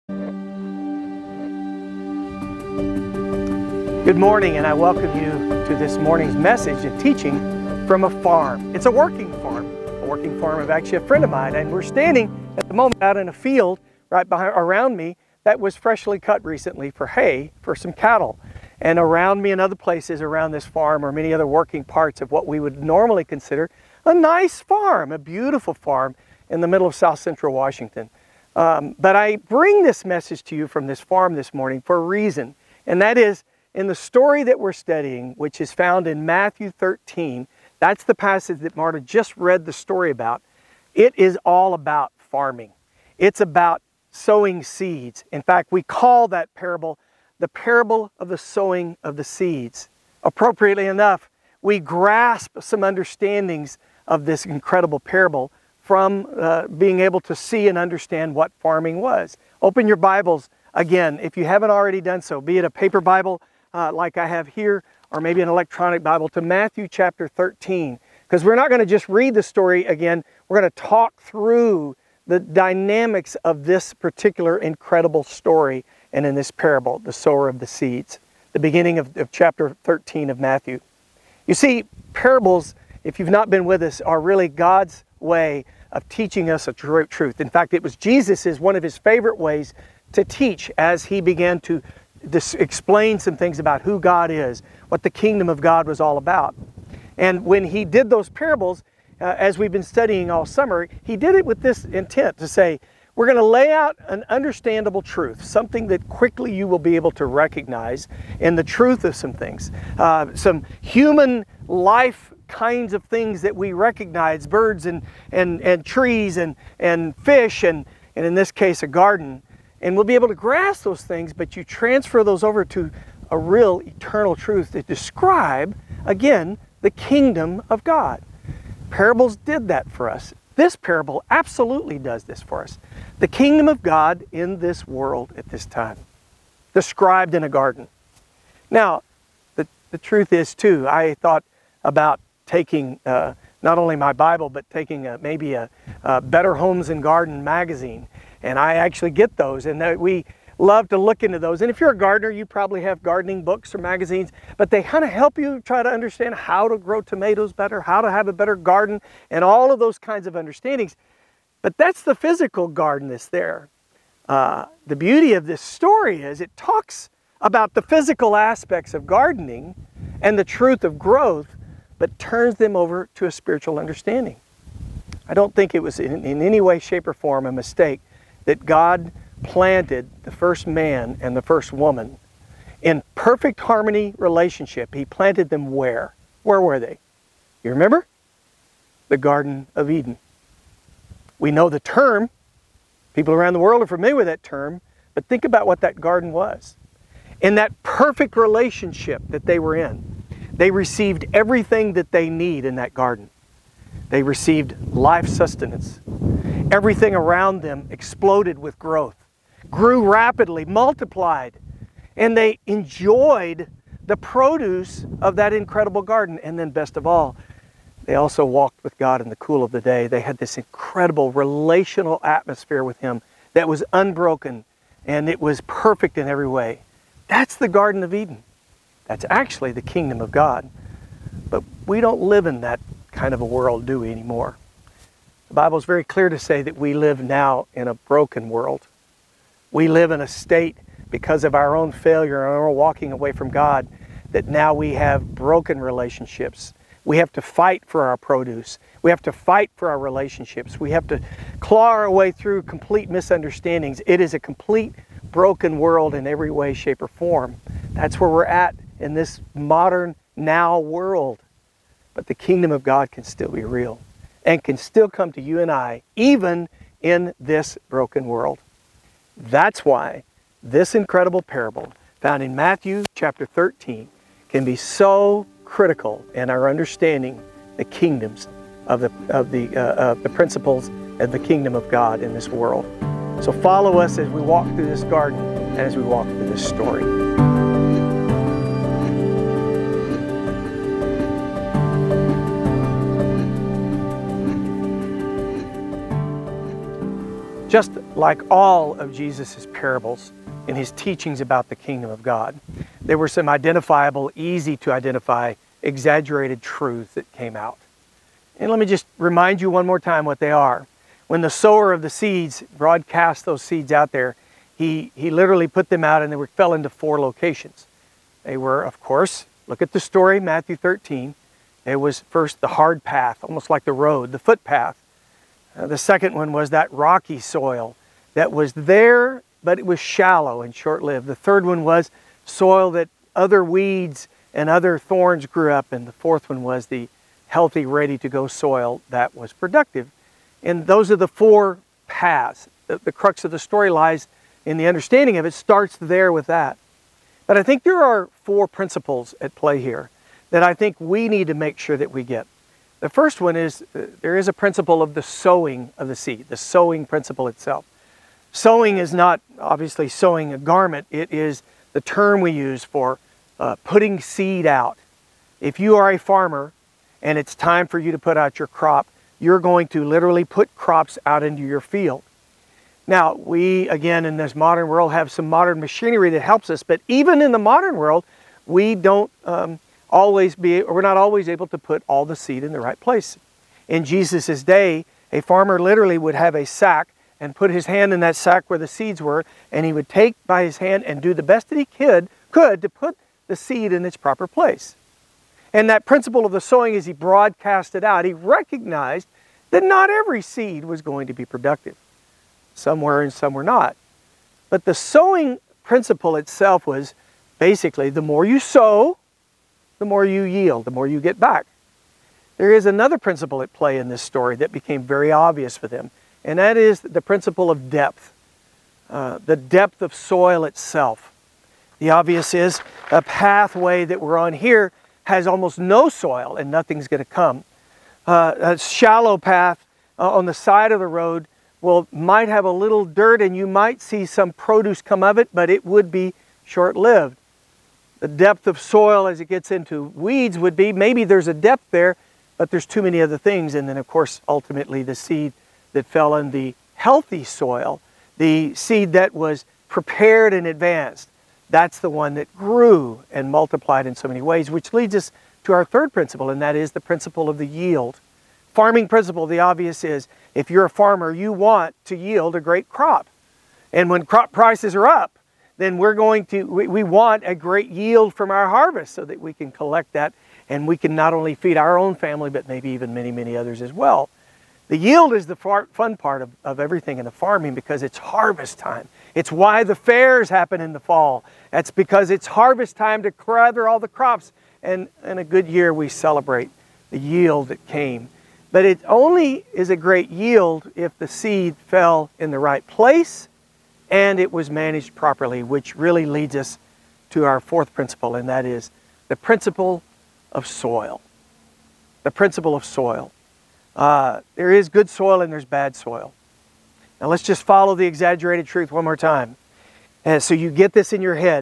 Good morning, and I welcome you to this morning's message and teaching from a farm. It's a working farm of actually a friend of mine, and we're standing at the moment out in a field right around me that was freshly cut recently for hay for some cattle. And around me and other places around this farm are many other working parts of what we would normally consider a nice farm, a beautiful farm in the middle of South Central Washington. But I bring this message to you from this farm this morning for a reason, and that is in the story that we're studying, which is found in Matthew 13. That's the passage that Marta just read the story about. It is all about farming. It's about sowing seeds. In fact, we call that parable the parable of the sowing of the seeds. Appropriately enough, we grasp some understandings of this incredible parable from being able to see and understand what farming was. Open your Bibles again, if you haven't already done so, be it a paper Bible like I have here, or maybe an electronic Bible, to Matthew chapter 13. Because we're not going to just read the story again, we're going to talk through the dynamics of this particular incredible story and in this parable, the sower of the seeds, the beginning of chapter 13 of Matthew. You see, parables, if you've not been with us, are really God's way of teaching us a truth. In fact, it was Jesus' one of his favorite ways to teach as he began to explain some things about who God is, what the kingdom of God was all about. And when he did those parables, as we've been studying all summer, he did it with this intent to say, we're going to lay out an understandable truth, something that quickly you will be able to recognize in the truth of some things. Some human life kinds of things that we recognize, birds and trees and fish and in this case a garden. And we'll be able to grasp those things, but you transfer those over to a real eternal truth that describe, again, the kingdom of God. Parables did that for us. This parable absolutely does this for us. The kingdom of God in this world at this time, described in a garden. Now, the truth is too, I thought about taking not only my Bible, but taking maybe a Better Homes and Garden magazine. And I actually get those, and we love to look into those. And if you're a gardener, you probably have gardening books or magazines, but they kind of help you try to understand how to grow tomatoes better, how to have a better garden, and all of those kinds of understandings. But that's the physical garden that's there. The beauty of this story is it talks about the physical aspects of gardening and the truth of growth, but turns them over to a spiritual understanding. I don't think it was in any way, shape, or form a mistake that God planted the first man and the first woman in perfect harmony relationship. He planted them where? Where were they? You remember? The Garden of Eden. We know the term. People around the world are familiar with that term, but think about what that garden was. In that perfect relationship that they were in, they received everything that they need in that garden. They received life sustenance. Everything around them exploded with growth, grew rapidly, multiplied, and they enjoyed the produce of that incredible garden. And then best of all, they also walked with God in the cool of the day. They had this incredible relational atmosphere with Him that was unbroken, and it was perfect in every way. That's the Garden of Eden. That's actually the kingdom of God. But we don't live in that kind of a world, do we, anymore? The Bible is very clear to say that we live now in a broken world. We live in a state, because of our own failure and our walking away from God, that now we have broken relationships. We have to fight for our produce. We have to fight for our relationships. We have to claw our way through complete misunderstandings. It is a complete broken world in every way, shape, or form. That's where we're at in this modern now world. But the kingdom of God can still be real and can still come to you and I, even in this broken world. That's why this incredible parable found in Matthew chapter 13 can be so critical in our understanding the kingdoms of the principles of the kingdom of God in this world. So follow us as we walk through this garden and as we walk through this story. just like all of Jesus' parables in his teachings about the kingdom of God. There were some identifiable, easy to identify, exaggerated truths that came out. And let me just remind you one more time what they are. When the sower of the seeds broadcast those seeds out there, he literally put them out and they fell into 4 locations. They were, of course, look at the story, Matthew 13. It was first the hard path, almost like the road, the footpath. The second one was that rocky soil that was there, but it was shallow and short-lived. The third one was soil that other weeds and other thorns grew up. And the fourth one was the healthy, ready-to-go soil that was productive. And those are the 4 paths. The crux of the story lies in the understanding of it, starts there with that. But I think there are 4 principles at play here that I think we need to make sure that we get. The first one is there is a principle of the sowing of the seed, the sowing principle itself. Sowing is not obviously sowing a garment. It is the term we use for putting seed out. If you are a farmer and it's time for you to put out your crop, you're going to literally put crops out into your field. Now, we, again, in this modern world have some modern machinery that helps us, but even in the modern world, we don't we're not always able to put all the seed in the right place. In Jesus' day, a farmer literally would have a sack and put his hand in that sack where the seeds were, and he would take by his hand and do the best that he could to put the seed in its proper place. And that principle of the sowing, as he broadcast it out, he recognized that not every seed was going to be productive. Some were and some were not. But the sowing principle itself was basically the more you sow, the more you yield, the more you get back. There is another principle at play in this story that became very obvious for them, and that is the principle of depth, the depth of soil itself. The obvious is a pathway that we're on here has almost no soil and nothing's going to come. A shallow path on the side of the road might have a little dirt and you might see some produce come of it, but it would be short-lived. The depth of soil as it gets into weeds would be, maybe there's a depth there, but there's too many other things. And then, of course, ultimately the seed that fell in the healthy soil, the seed that was prepared in advance, that's the one that grew and multiplied in so many ways, which leads us to our third principle, and that is the principle of the yield. Farming principle, the obvious is, if you're a farmer, you want to yield a great crop. And when crop prices are up, then we want a great yield from our harvest so that we can collect that and we can not only feed our own family, but maybe even many, many others as well. The yield is the fun part of everything in the farming because it's harvest time. It's why the fairs happen in the fall. That's because it's harvest time to gather all the crops. And in a good year, we celebrate the yield that came. But it only is a great yield if the seed fell in the right place and it was managed properly, which really leads us to our fourth principle, and that is the principle of soil. The principle of soil. There is good soil and there's bad soil. Now let's just follow the exaggerated truth one more time. So you get this in your head.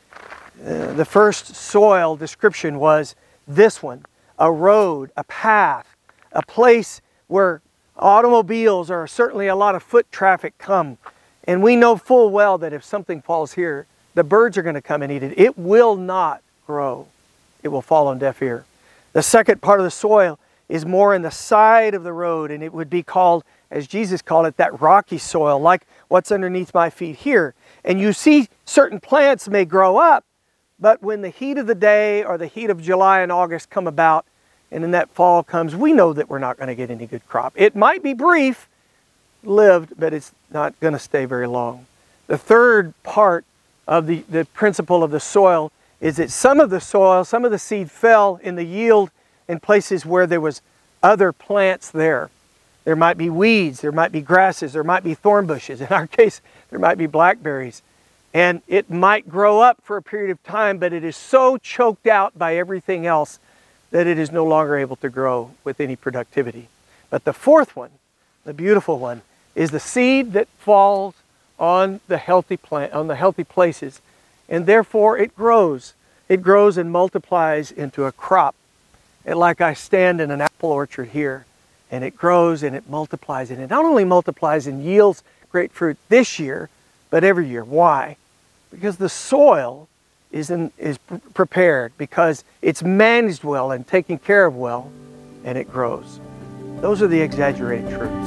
The first soil description was this one: a road, a path, a place where automobiles or certainly a lot of foot traffic come. And we know full well that if something falls here, the birds are going to come and eat it. It will not grow. It will fall on deaf ear. The second part of the soil is more in the side of the road, and it would be called, as Jesus called it, that rocky soil, like what's underneath my feet here. And you see certain plants may grow up, but when the heat of the day or the heat of July and August come about, and then that fall comes, we know that we're not going to get any good crop. It might be brief lived, but it's not going to stay very long. The third part of the principle of the soil is that some of the soil, some of the seed fell in the yield in places where there was other plants there. There might be weeds, there might be grasses, there might be thorn bushes. In our case, there might be blackberries. And it might grow up for a period of time, but it is so choked out by everything else that it is no longer able to grow with any productivity. But the fourth one, the beautiful one, is the seed that falls on the healthy plant, on the healthy places, and therefore it grows. It grows and multiplies into a crop. And like I stand in an apple orchard here, and it grows and it multiplies, and it not only multiplies and yields great fruit this year, but every year. Why? Because the soil is prepared, because it's managed well and taken care of well, and it grows. Those are the exaggerated truths.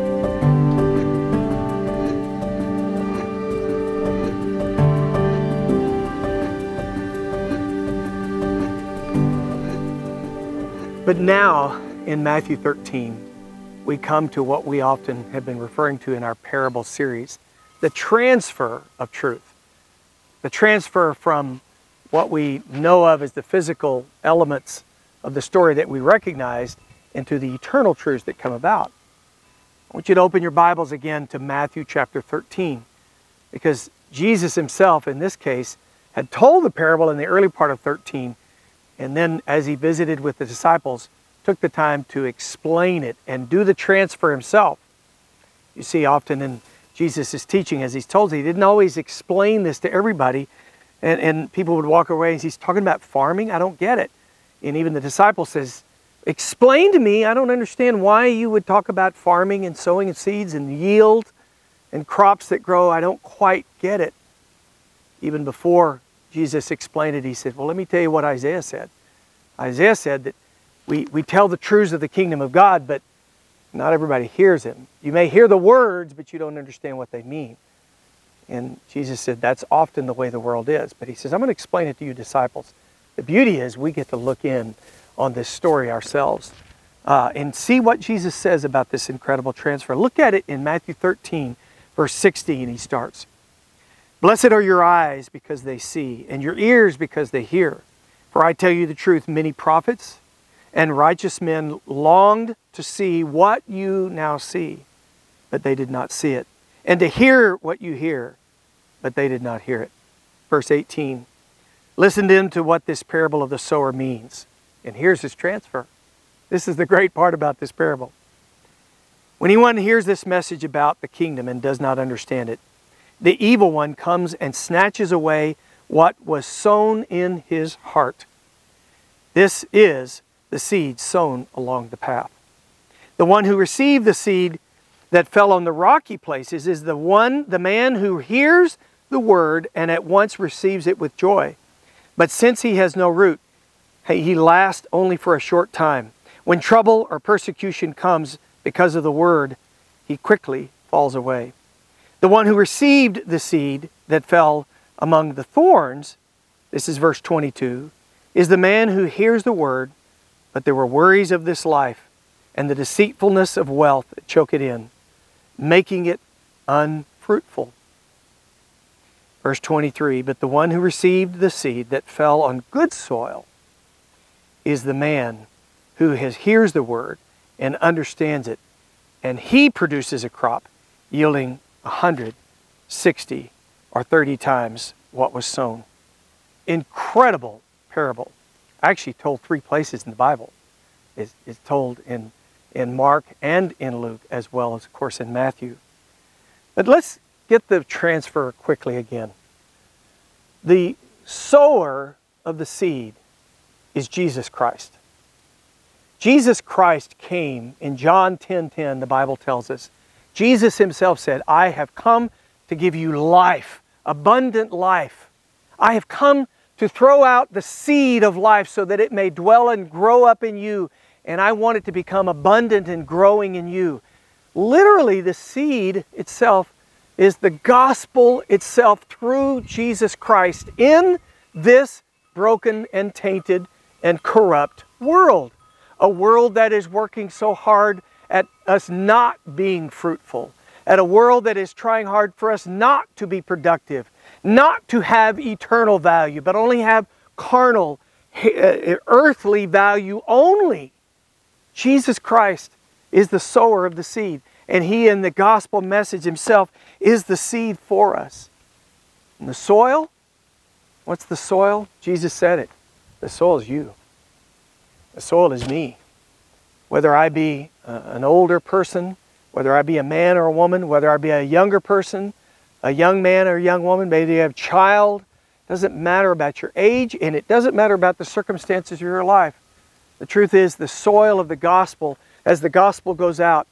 But now, in Matthew 13, we come to what we often have been referring to in our parable series, the transfer of truth. The transfer from what we know of as the physical elements of the story that we recognized into the eternal truths that come about. I want you to open your Bibles again to Matthew chapter 13, because Jesus himself, in this case, had told the parable in the early part of 13, and then as he visited with the disciples, took the time to explain it and do the transfer himself. You see, often in Jesus' teaching, as he's told, he didn't always explain this to everybody, and people would walk away and he's talking about farming. I don't get it. And even the disciple says, explain to me. I don't understand why you would talk about farming and sowing of seeds and yield and crops that grow. I don't quite get it. Even before Jesus explained it, he said, well, let me tell you what Isaiah said. Isaiah said that we tell the truths of the kingdom of God, but not everybody hears him. You may hear the words, but you don't understand what they mean. And Jesus said that's often the way the world is. But he says, I'm going to explain it to you disciples. The beauty is we get to look in on this story ourselves and see what Jesus says about this incredible transfer. Look at it in Matthew 13, verse 16, he starts. Blessed are your eyes because they see, and your ears because they hear. For I tell you the truth, many prophets and righteous men longed to see what you now see, but they did not see it. And to hear what you hear, but they did not hear it. Verse 18. Listen then to what this parable of the sower means. And here's his transfer. This is the great part about this parable. When anyone hears this message about the kingdom and does not understand it, the evil one comes and snatches away what was sown in his heart. This is the seed sown along the path. The one who received the seed that fell on the rocky places is the man who hears the word and at once receives it with joy. But since he has no root, he lasts only for a short time. When trouble or persecution comes because of the word, he quickly falls away. The one who received the seed that fell among the thorns, this is verse 22, is the man who hears the word, but there were worries of this life and the deceitfulness of wealth that choke it in, making it unfruitful. Verse 23, but the one who received the seed that fell on good soil is the man who hears the word and understands it, and he produces a crop yielding 100, 60, or 30 times what was sown. Incredible parable. Actually told 3 places in the Bible. It's told in Mark and in Luke, as well as, of course, in Matthew. But let's get the transfer quickly again. The sower of the seed is Jesus Christ. Jesus Christ came in John 10:10, the Bible tells us. Jesus himself said, I have come to give you life, abundant life. I have come to throw out the seed of life so that it may dwell and grow up in you. And I want it to become abundant and growing in you. Literally, the seed itself is the gospel itself through Jesus Christ in this broken and tainted and corrupt world. A world that is working so hard at us not being fruitful. At a world that is trying hard for us not to be productive. Not to have eternal value, but only have carnal, earthly value only. Jesus Christ is the sower of the seed. And He in the gospel message Himself is the seed for us. And the soil? What's the soil? Jesus said it. The soil is you. The soil is me. Whether I be an older person, whether I be a man or a woman, whether I be a younger person, a young man or a young woman, maybe you have a child, doesn't matter about your age, and it doesn't matter about the circumstances of your life. The truth is, the soil of the gospel, as the gospel goes out,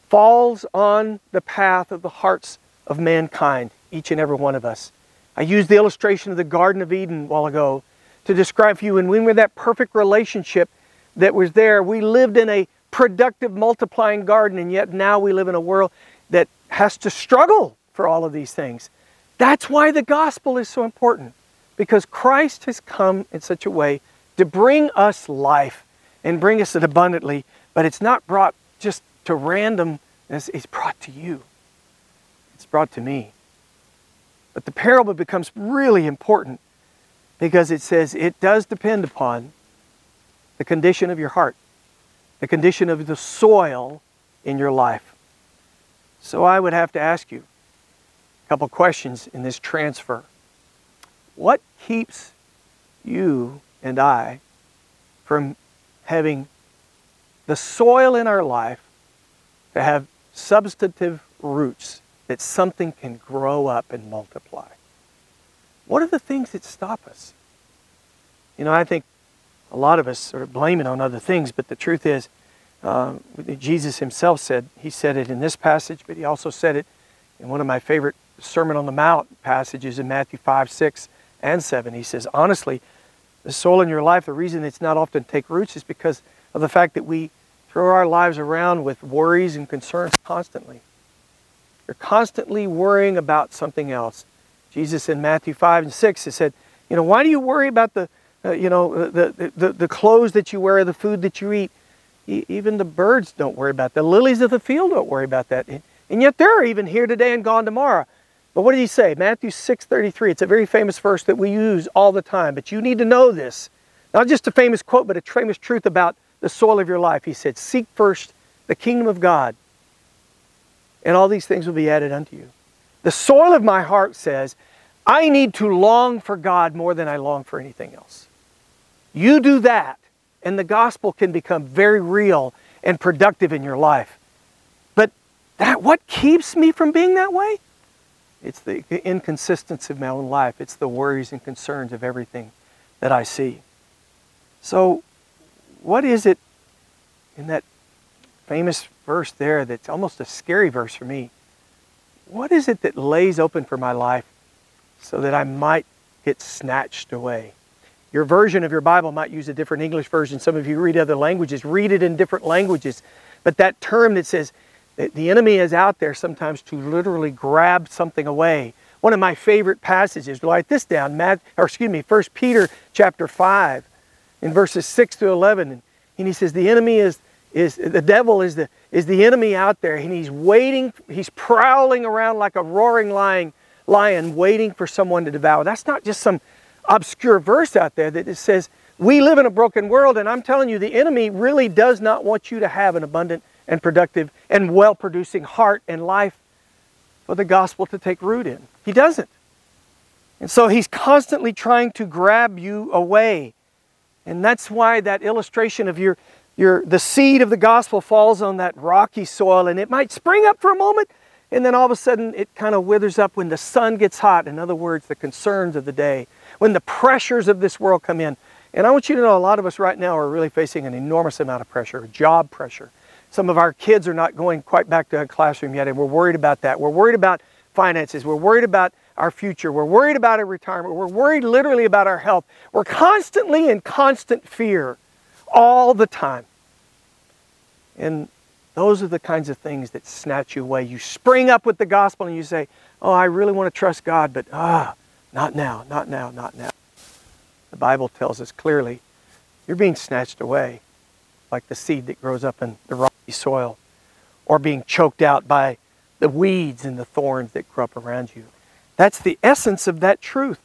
falls on the path of the hearts of mankind, each and every one of us. I used the illustration of the Garden of Eden a while ago to describe for you, and when we were that perfect relationship that was there, we lived in a productive, multiplying garden, and yet now we live in a world that has to struggle for all of these things. That's why the gospel is so important, because Christ has come in such a way to bring us life and bring us it abundantly, but it's not brought just to random, it's brought to you. It's brought to me. But the parable becomes really important because it says it does depend upon the condition of your heart, the condition of the soil in your life. So I would have to ask you a couple questions in this transfer. What keeps you and I from having the soil in our life to have substantive roots that something can grow up and multiply? What are the things that stop us? You know, I think a lot of us sort of blame it on other things, but the truth is, Jesus himself said, he said it in this passage, but he also said it in one of my favorite Sermon on the Mount passages in Matthew 5, 6, and 7. He says, honestly, the soil in your life, the reason it's not often take roots is because of the fact that we throw our lives around with worries and concerns constantly. You're constantly worrying about something else. Jesus in Matthew 5 and 6 has said, you know, why do you worry about the clothes that you wear, the food that you eat? Even the birds don't worry about that. The lilies of the field don't worry about that. And yet they're even here today and gone tomorrow. But what did he say? Matthew 6:33. It's a very famous verse that we use all the time. But you need to know this. Not just a famous quote, but a famous truth about the soil of your life. He said, seek first the kingdom of God, and all these things will be added unto you. The soil of my heart says, I need to long for God more than I long for anything else. You do that, and the gospel can become very real and productive in your life. But what keeps me from being that way? It's the inconsistency of my own life. It's the worries and concerns of everything that I see. So, what is it in that famous verse there that's almost a scary verse for me? What is it that lays open for my life so that I might get snatched away? Your version of your Bible might use a different English version. Some of you read other languages. Read it in different languages. But that term that says that the enemy is out there sometimes to literally grab something away. One of my favorite passages, write this down, 1 Peter chapter 5, in verses 6 to 11. And he says the enemy is the devil is the enemy out there, and he's waiting, he's prowling around like a roaring lion waiting for someone to devour. That's not just some obscure verse out there that it says we live in a broken world, and I'm telling you, the enemy really does not want you to have an abundant and productive and well-producing heart and life for the gospel to take root in. He doesn't. And so he's constantly trying to grab you away. And that's why that illustration of the seed of the gospel falls on that rocky soil, and it might spring up for a moment, and then all of a sudden it kind of withers up when the sun gets hot. In other words, the concerns of the day, when the pressures of this world come in. And I want you to know a lot of us right now are really facing an enormous amount of pressure, job pressure. Some of our kids are not going quite back to a classroom yet, and we're worried about that. We're worried about finances. We're worried about our future. We're worried about our retirement. We're worried literally about our health. We're constantly in constant fear all the time. And those are the kinds of things that snatch you away. You spring up with the gospel and you say, oh, I really want to trust God, but not now, not now, not now. The Bible tells us clearly, you're being snatched away like the seed that grows up in the rocky soil, or being choked out by the weeds and the thorns that grow up around you. That's the essence of that truth.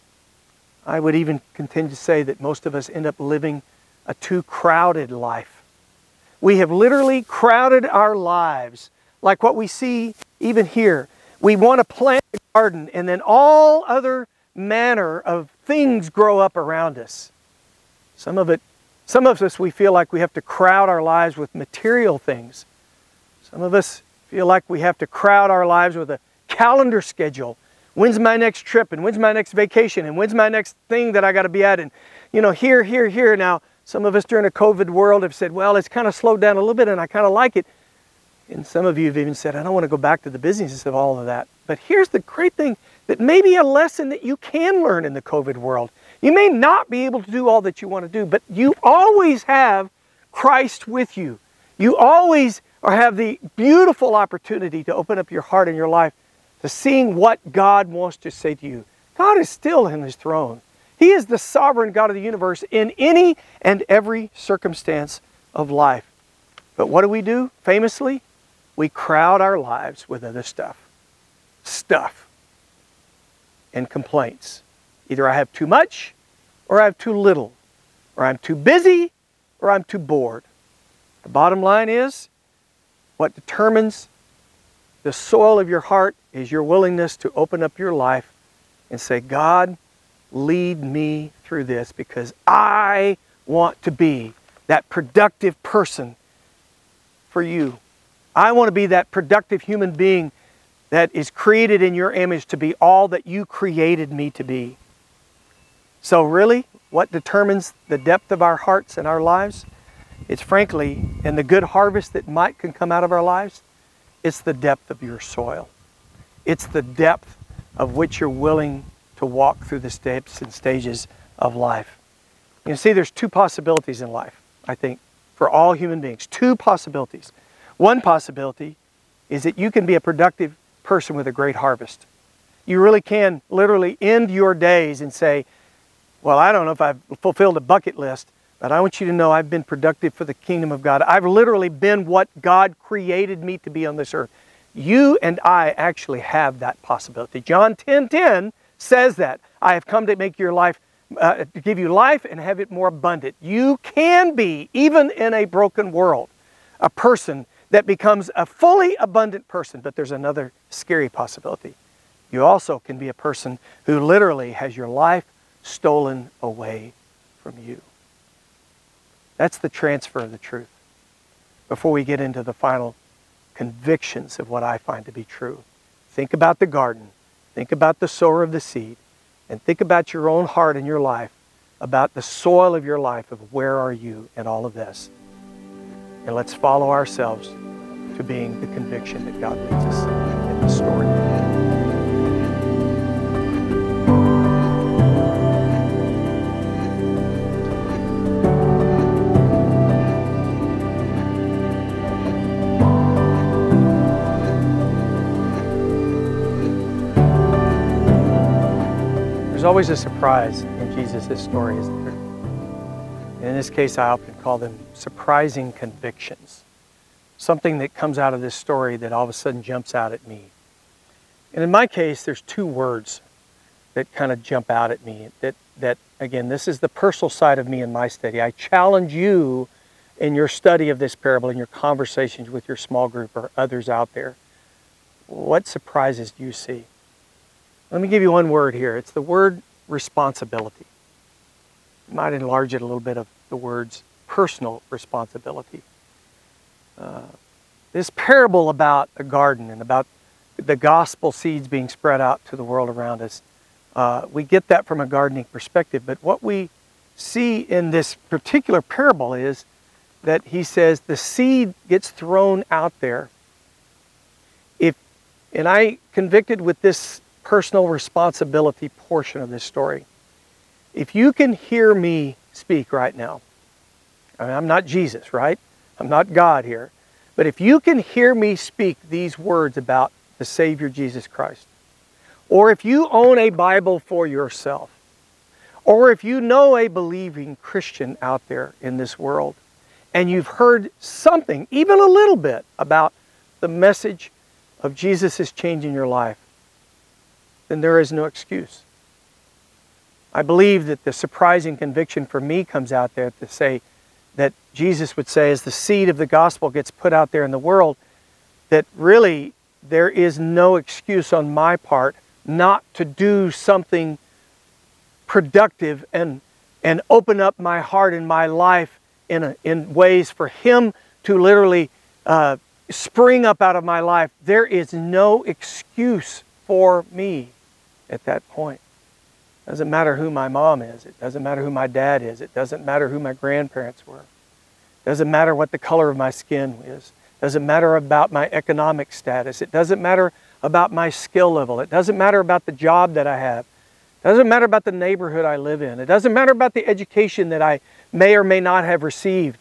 I would even continue to say that most of us end up living a too crowded life. We have literally crowded our lives, like what we see even here. We want to plant a garden, and then all other manner of things grow up around us. Some of us, we feel like we have to crowd our lives with material things. Some of us feel like we have to crowd our lives with a calendar schedule. When's my next trip? And when's my next vacation? And when's my next thing that I got to be at? And, here. Now, some of us during a COVID world have said, well, it's kind of slowed down a little bit and I kind of like it. And some of you have even said, I don't want to go back to the business of all of that. But here's the great thing, that may be a lesson that you can learn in the COVID world. You may not be able to do all that you want to do, but you always have Christ with you. You always have the beautiful opportunity to open up your heart and your life to seeing what God wants to say to you. God is still in His throne. He is the sovereign God of the universe in any and every circumstance of life. But what do? Famously, we crowd our lives with other stuff. Stuff. And complaints. Either I have too much, or I have too little. Or I'm too busy, or I'm too bored. The bottom line is, what determines the soil of your heart is your willingness to open up your life and say, God, lead me through this, because I want to be that productive person for you. I want to be that productive human being that is created in your image to be all that you created me to be. So really, what determines the depth of our hearts and our lives? It's frankly, and the good harvest that can come out of our lives, it's the depth of your soil. It's the depth of which you're willing to walk through the steps and stages of life. You see, there's two possibilities in life, I think, for all human beings. Two possibilities. One possibility is that you can be a productive person with a great harvest. You really can literally end your days and say, well, I don't know if I've fulfilled a bucket list, but I want you to know I've been productive for the kingdom of God. I've literally been what God created me to be on this earth. You and I actually have that possibility. John 10:10 says that. I have come to make your life, to give you life and have it more abundant. You can be, even in a broken world, a person that becomes a fully abundant person. But there's another scary possibility. You also can be a person who literally has your life stolen away from you. That's the transfer of the truth. Before we get into the final convictions of what I find to be true, think about the garden, think about the sower of the seed, and think about your own heart and your life, about the soil of your life, of where are you in all of this. And let's follow ourselves to being the conviction that God leads us in the story. There's always a surprise in Jesus' story, isn't there? And in this case, I often call them surprising convictions. Something that comes out of this story that all of a sudden jumps out at me. And in my case, there's two words that kind of jump out at me. That again, this is the personal side of me in my study. I challenge you in your study of this parable, in your conversations with your small group or others out there. What surprises do you see? Let me give you one word here. It's the word responsibility. You might enlarge it a little bit of the words personal responsibility. This parable about a garden and about the gospel seeds being spread out to the world around us, we get that from a gardening perspective. But what we see in this particular parable is that he says the seed gets thrown out there. And I convicted with this personal responsibility portion of this story. If you can hear me speak right now, I mean, I'm not Jesus, right? I'm not God here. But if you can hear me speak these words about the Savior Jesus Christ, or if you own a Bible for yourself, or if you know a believing Christian out there in this world, and you've heard something, even a little bit, about the message of Jesus' change in your life, then there is no excuse. I believe that the surprising conviction for me comes out there to say that Jesus would say, as the seed of the gospel gets put out there in the world, that really there is no excuse on my part not to do something productive and open up my heart and my life in ways for Him to literally spring up out of my life. There is no excuse for me at that point. It doesn't matter who my mom is. It doesn't matter who my dad is. It doesn't matter who my grandparents were. It doesn't matter what the color of my skin is. It doesn't matter about my economic status. It doesn't matter about my skill level. It doesn't matter about the job that I have. It doesn't matter about the neighborhood I live in. It doesn't matter about the education that I may or may not have received.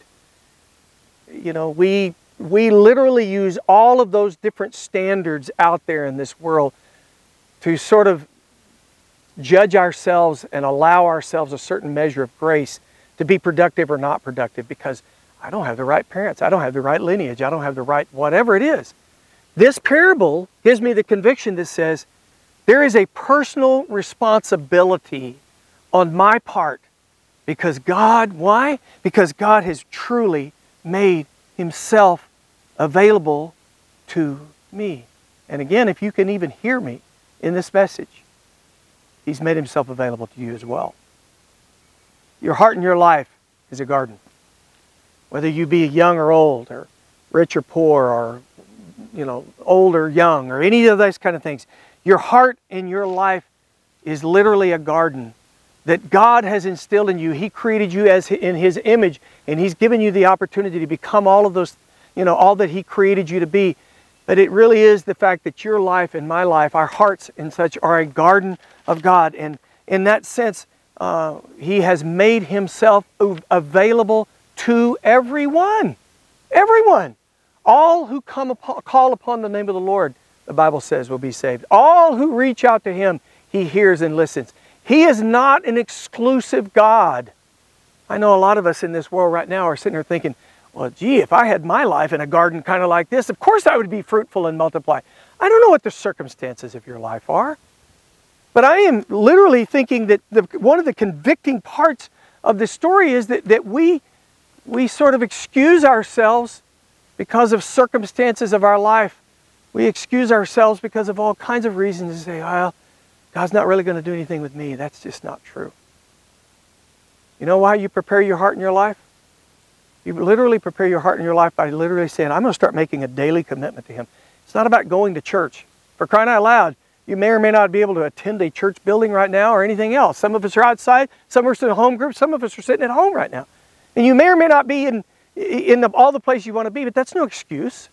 You know, we literally use all of those different standards out there in this world to sort of judge ourselves and allow ourselves a certain measure of grace to be productive or not productive, because I don't have the right parents, I don't have the right lineage, I don't have the right whatever it is. This parable gives me the conviction that says there is a personal responsibility on my part, because God, why? Because God has truly made Himself available to me. And again, if you can even hear me in this message, He's made Himself available to you as well. Your heart and your life is a garden. Whether you be young or old, or rich or poor, or old or young, or any of those kind of things, your heart and your life is literally a garden that God has instilled in you. He created you as in His image, and He's given you the opportunity to become all of those, all that He created you to be. But it really is the fact that your life and my life, our hearts and such, are a garden of God. And in that sense, He has made Himself available to everyone. Everyone. All who call upon the name of the Lord, the Bible says, will be saved. All who reach out to Him, He hears and listens. He is not an exclusive God. I know a lot of us in this world right now are sitting there thinking, well, gee, if I had my life in a garden kind of like this, of course I would be fruitful and multiply. I don't know what the circumstances of your life are, but I am literally thinking that one of the convicting parts of this story is that we sort of excuse ourselves because of circumstances of our life. We excuse ourselves because of all kinds of reasons to say, well, God's not really going to do anything with me. That's just not true. You know why you prepare your heart and your life? You literally prepare your heart and your life by literally saying, I'm going to start making a daily commitment to Him. It's not about going to church. For crying out loud, you may or may not be able to attend a church building right now or anything else. Some of us are outside, some of us are in a home group, some of us are sitting at home right now. And you may or may not be in all the places you want to be, but that's no excuse.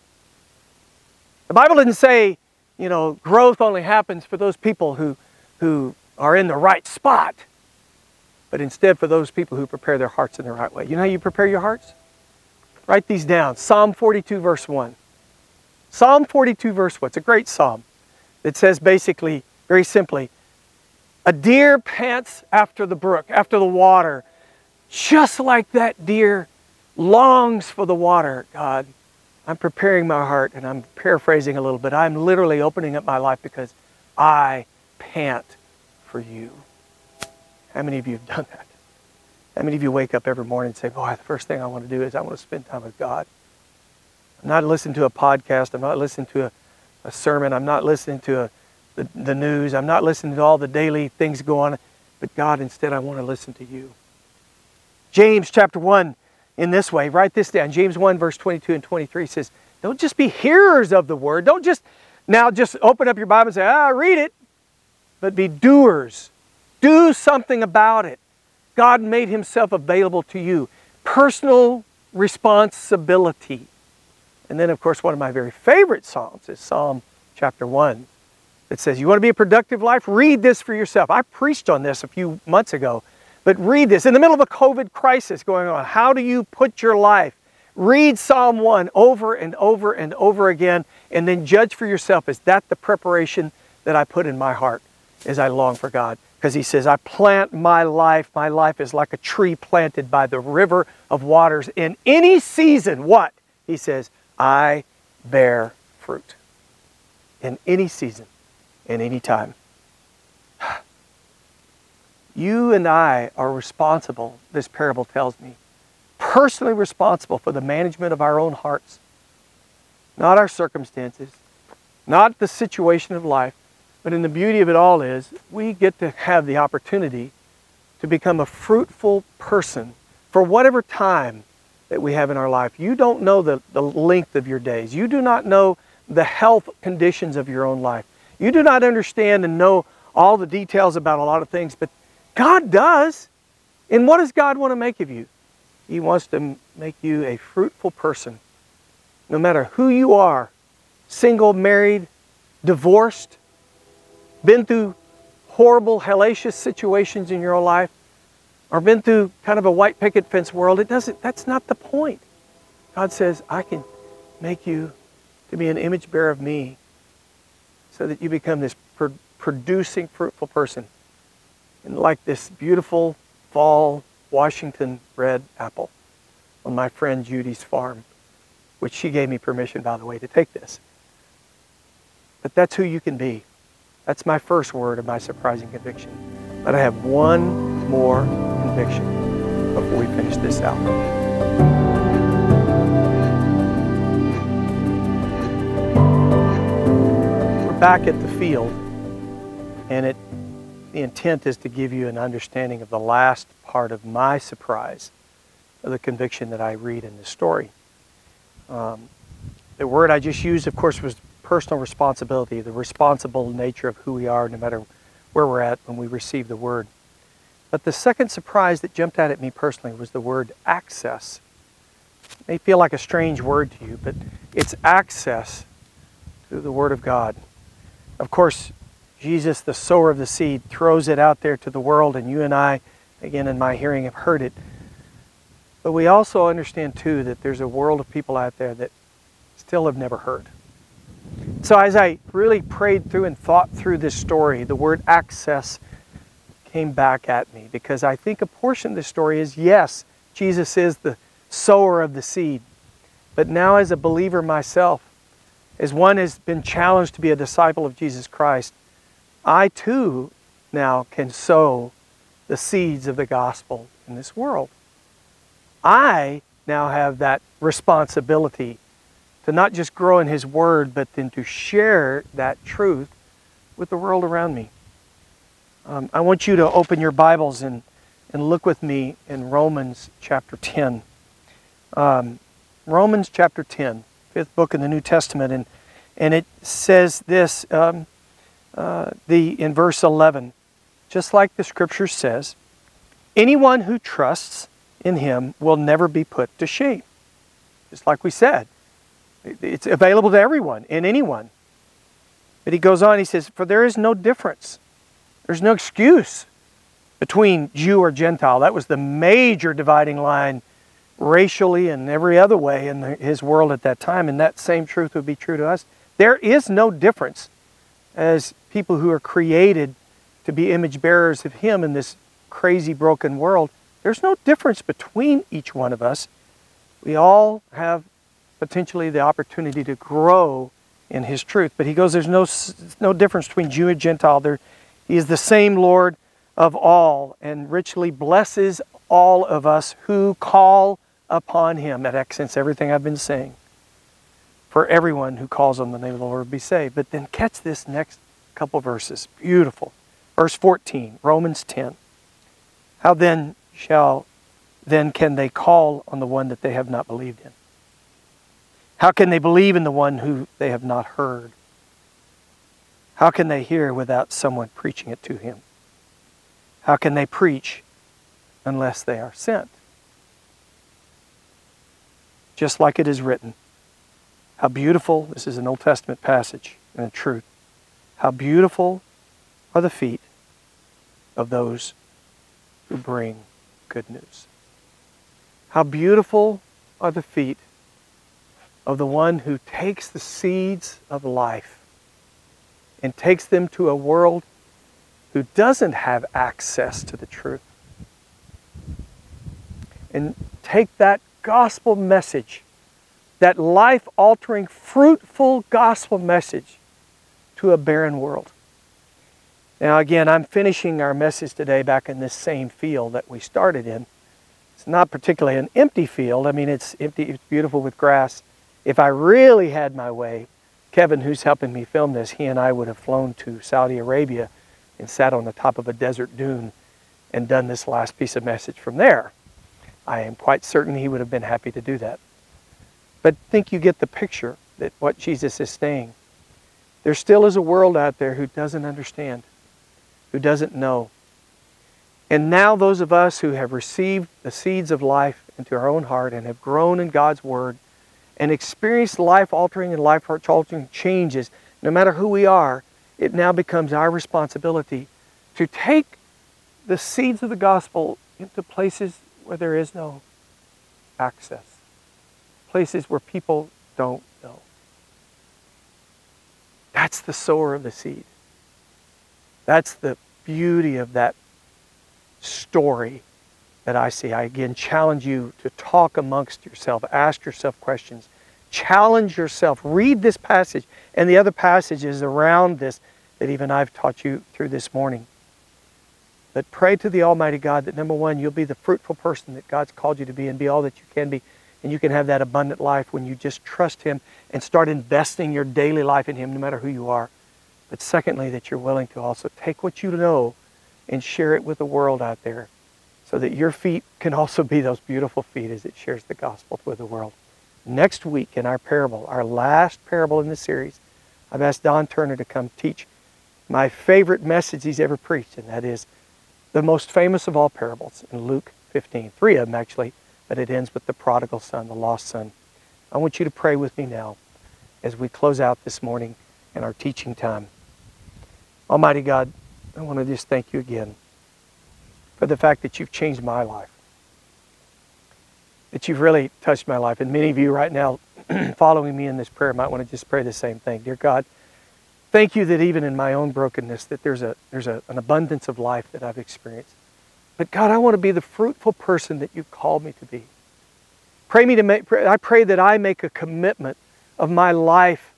The Bible didn't say, growth only happens for those people who are in the right spot, but instead for those people who prepare their hearts in the right way. You know how you prepare your hearts? Write these down. Psalm 42 verse 1. Psalm 42 verse 1. It's a great psalm. It says basically, very simply, a deer pants after the brook, after the water, just like that deer longs for the water. God, I'm preparing my heart, and I'm paraphrasing a little bit. I'm literally opening up my life because I pant for You. How many of you have done that? How many of you wake up every morning and say, boy, the first thing I want to do is I want to spend time with God. I'm not listening to a podcast. I'm not listening to a sermon. I'm not listening to the news. I'm not listening to all the daily things go on. But God, instead, I want to listen to You. James chapter 1, in this way, write this down. James 1 verse 22 and 23 says, don't just be hearers of the word. Don't just open up your Bible and say, read it. But be doers. Do something about it. God made Himself available to you. Personal responsibility. And then, of course, one of my very favorite Psalms is Psalm chapter 1. It says, you want to be a productive life? Read this for yourself. I preached on this a few months ago. But read this. In the middle of a COVID crisis going on, how do you put your life? Read Psalm 1 over and over and over again, and then judge for yourself. Is that the preparation that I put in my heart as I long for God? Because He says, I plant my life. My life is like a tree planted by the river of waters. In any season, what? He says, I bear fruit. In any season, in any time. You and I are responsible, this parable tells me, personally responsible for the management of our own hearts. Not our circumstances, not the situation of life, but in the beauty of it all is we get to have the opportunity to become a fruitful person for whatever time that we have in our life. You don't know the length of your days. You do not know the health conditions of your own life. You do not understand and know all the details about a lot of things, but God does. And what does God want to make of you? He wants to make you a fruitful person. no matter who you are, single, married, divorced, been through horrible, hellacious situations in your life, or been through kind of a white picket fence world, that's not the point. God says, I can make you to be an image bearer of me so that you become this producing, fruitful person. And like this beautiful fall Washington red apple on my friend Judy's farm, which she gave me permission, by the way, to take this. But that's who you can be. That's my first word of my surprising conviction. But I have one more conviction before we finish this out. We're back at the field, and the intent is to give you an understanding of the last part of my surprise of the conviction that I read in this story. The word I just used, of course, was personal responsibility, the responsible nature of who we are no matter where we're at when we receive the word. But the second surprise that jumped out at me personally was the word access. It may feel like a strange word to you, but it's access to the Word of God. Of course, Jesus, the sower of the seed, throws it out there to the world, and you and I, again in my hearing, have heard it. But we also understand, too, that there's a world of people out there that still have never heard. So as I really prayed through and thought through this story, the word access came back at me, because I think a portion of the story is, yes, Jesus is the sower of the seed. But now as a believer myself, as one has been challenged to be a disciple of Jesus Christ, I too now can sow the seeds of the gospel in this world. I now have that responsibility to not just grow in His Word, but then to share that truth with the world around me. I want you to open your Bibles and look with me in Romans chapter 10. Romans chapter 10, fifth book in the New Testament, and it says this in verse 11, just like the Scripture says, anyone who trusts in Him will never be put to shame. Just like we said, it's available to everyone and anyone. But he goes on, he says, for there is no difference. There's no excuse between Jew or Gentile. That was the major dividing line racially and every other way in his world at that time, and that same truth would be true to us. There is no difference as people who are created to be image bearers of Him in this crazy, broken world. There's no difference between each one of us. We all have potentially the opportunity to grow in His truth. But he goes, there's no difference between Jew and Gentile. He is the same Lord of all, and richly blesses all of us who call upon Him. That accents everything I've been saying. For everyone who calls on the name of the Lord will be saved. But then catch this next couple verses. Beautiful. Verse 14, Romans 10. How then can they call on the one that they have not believed in? How can they believe in the one who they have not heard? How can they hear without someone preaching it to him? How can they preach unless they are sent? Just like it is written, how beautiful, this is an Old Testament passage and a truth, how beautiful are the feet of those who bring good news. How beautiful are the feet of the one who takes the seeds of life and takes them to a world who doesn't have access to the truth. And take that gospel message, that life-altering, fruitful gospel message to a barren world. Now again, I'm finishing our message today back in this same field that we started in. It's not particularly an empty field. I mean, it's empty, it's beautiful with grass. If I really had my way, Kevin, who's helping me film this, he and I would have flown to Saudi Arabia and sat on the top of a desert dune and done this last piece of message from there. I am quite certain he would have been happy to do that. But I think you get the picture that what Jesus is saying. There still is a world out there who doesn't understand, who doesn't know. And now those of us who have received the seeds of life into our own heart and have grown in God's Word and experience life-altering and life-altering changes, no matter who we are, it now becomes our responsibility to take the seeds of the gospel into places where there is no access, places where people don't know. That's the sower of the seed. That's the beauty of that story that I see. I again challenge you to talk amongst yourself, ask yourself questions, challenge yourself, read this passage and the other passages around this that even I've taught you through this morning. But pray to the Almighty God that, number one, you'll be the fruitful person that God's called you to be and be all that you can be. And you can have that abundant life when you just trust Him and start investing your daily life in Him, no matter who you are. But secondly, that you're willing to also take what you know and share it with the world out there, so that your feet can also be those beautiful feet as it shares the gospel with the world. Next week in our parable, our last parable in the series, I've asked Don Turner to come teach my favorite message he's ever preached, and that is the most famous of all parables in Luke 15. 3 of them actually, but it ends with the prodigal son, the lost son. I want you to pray with me now as we close out this morning in our teaching time. Almighty God, I want to just thank you again for the fact that you've changed my life, that you've really touched my life. And many of you right now following me in this prayer might want to just pray the same thing. Dear God, thank you that even in my own brokenness that there's an abundance of life that I've experienced. But God, I want to be the fruitful person that you've called me to be. I pray that I make a commitment of my life,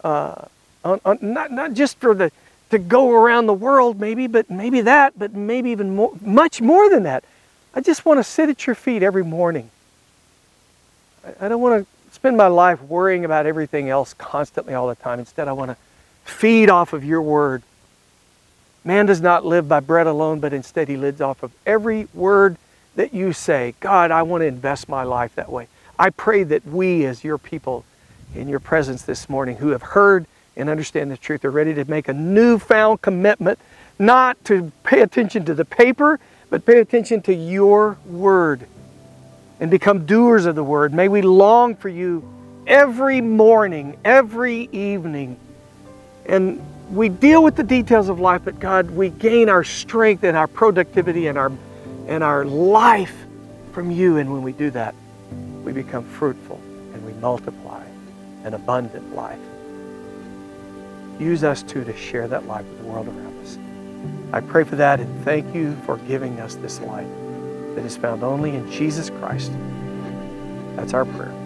not just to go around the world maybe, but maybe even more, much more than that. I just want to sit at your feet every morning. I don't want to spend my life worrying about everything else constantly all the time. Instead, I want to feed off of your word. Man does not live by bread alone, but instead he lives off of every word that you say. God, I want to invest my life that way. I pray that we as your people in your presence this morning who have heard and understand the truth are ready to make a newfound commitment, not to pay attention to the paper, but pay attention to your word and become doers of the word. May we long for you every morning, every evening. And we deal with the details of life, but God, we gain our strength and our productivity and our life from you. And when we do that, we become fruitful and we multiply an abundant life. Use us too to share that life with the world around us. I pray for that and thank you for giving us this life that is found only in Jesus Christ. That's our prayer.